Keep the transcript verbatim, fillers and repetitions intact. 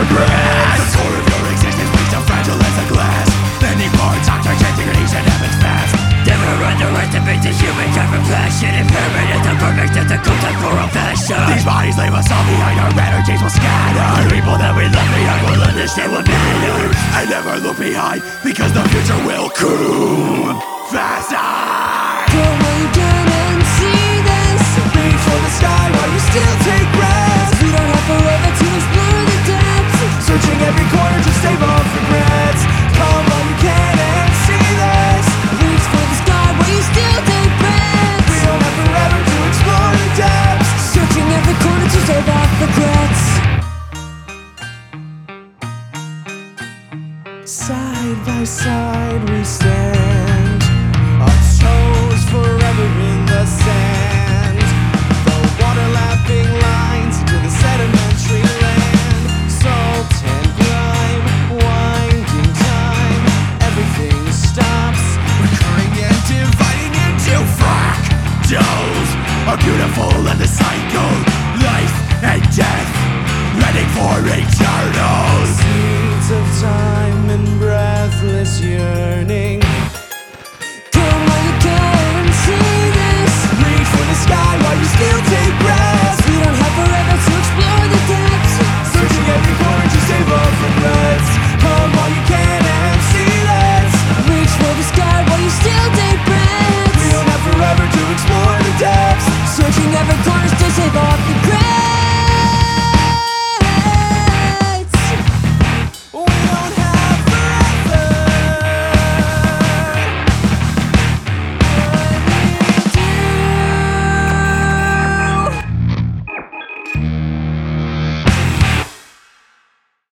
regrets. The core of your existence weak so fragile as a glass. Many parts octar changing release and happens fast. Never underestimate the human kind of passion. Impermanent, the perfect, it's a concept for a fashion. These bodies leave us all behind, our energies will scatter. The people that we left behind will understand what matters. And never look behind, because the future will come faster. Come on, you can see this. Reach for the sky while you still take breath. We don't have forever to explore the depths. Searching every corner to save off regrets. Come on, you can see this. Reach for the sky while you still take breaths. We don't have forever to explore the depths. Searching every corner to save off regrets. Side by side we stand, our toes forever in the sand. The water lapping lines into the sedimentary land. Salt and grime, winding time. Everything stops, recurring and dividing into fractals. Are beautiful and the cycle, life and death, heading for eternity.